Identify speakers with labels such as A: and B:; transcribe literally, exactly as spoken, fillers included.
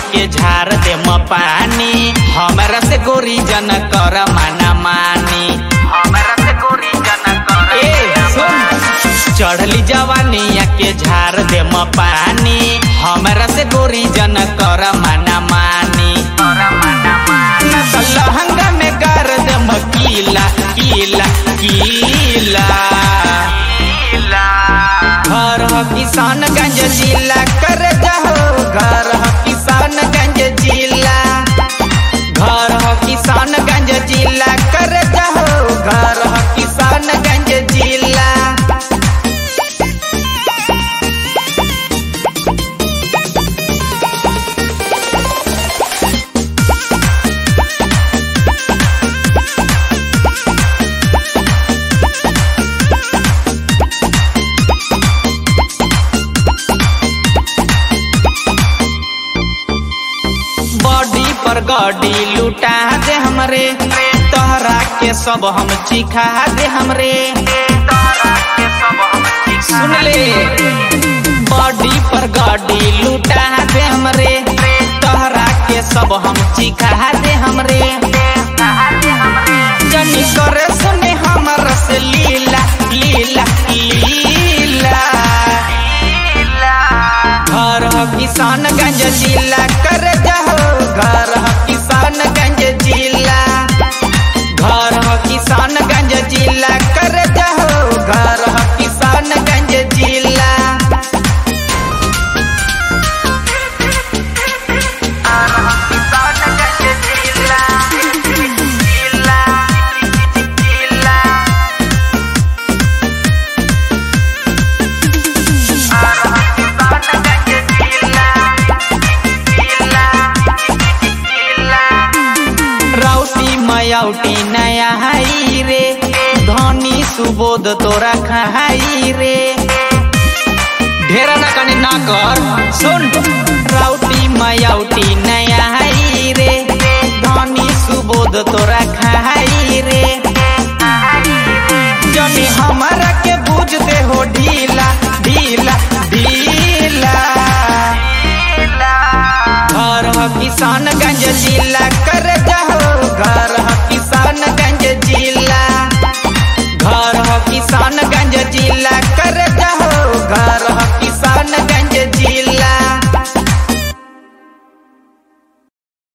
A: के झार दे म पानी हमरा से गोरी जन कर माना मानी हमरा से गोरी जन कर ए सुन चढ़ली जवानिया के झार दे म पानी हमरा से गोरी जन कर माना मानी कर माना मानी न लहंगा में कर दे म कीला कीला कीला घर ह किसानगंज जिला कर जाओ घर ह किसानगंज जिला घर ह किसानगंज जिला कर जाओ घर ह किसानगंज जिला पर गाड़ी लुटा दे हमरे तोहरा के सब हम चिखा दे हमरे सुन ले बॉडी पर गाड़ी लुटा दे हमरे तोहरा के सब हम चिखा दे हमरे जनी करे सुने हमर से लीला लीला लीला घर ह किसानगंज जिला कर जाओ घर ह किसानगंज जिला घर ह किसानगंज जिला कर जाओ घर ह किसानगंज जिला मयाउटी नया हाई रे धनी सुबोध तोरा खाई रे ढेरा ना कनी ना कर सुन राउटी मयाउटी नया हाई रे धनी सुबोध तोरा खाई रे जनी हमारा के बुझ दे हो ढीला